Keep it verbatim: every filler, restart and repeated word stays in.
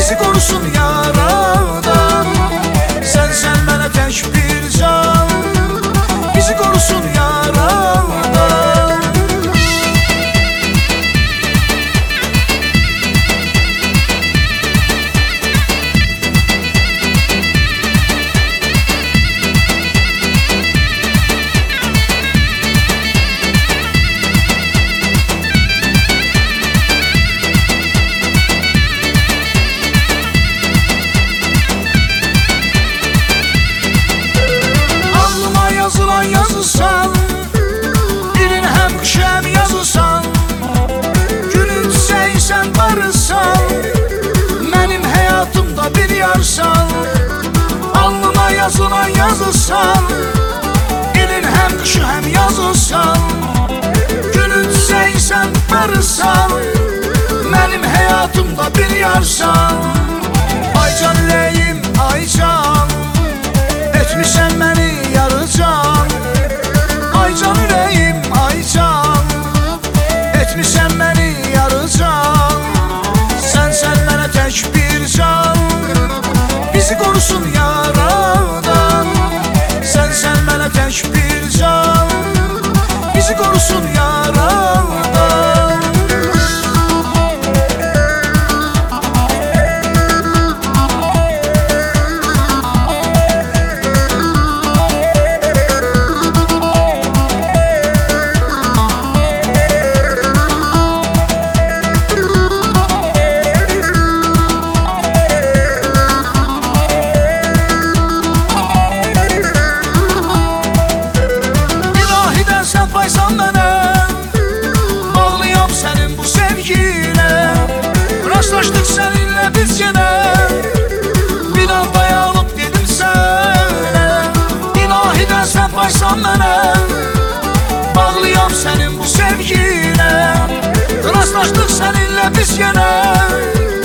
bizi korusun yaradan. Sen sen mənə tək bir can, bizi korusun yaradan. Yazılan yazısan, dilin həm qış həm yazısan. Gülün çiçəyi barısan, mənim həyatımda bir yarsan. Alnıma yazılan yazısan, dilin həm qışı həm yazısan. Gülün çiçəyi barısan, mənim həyatımda bir yarsan. Aycan ürəyim aycan, etmişsən məni yarıcan. Aycan ürəyim aycan, etmişsən məni yarıcan. Sən sən mənə tək bir can, bizi korusun yaradan. Sən sən mənə tək bir can, bizi korusun yaradan. Paysan mənə, bağlıyam sənin bu sevginə. Rastlaşdıq səninlə biz yenə, bir an dayanıb dedim sənə. İlahidən sən paysan mənə, bağlıyam sənin bu sevginə. Rastlaşdıq səninlə biz yenə,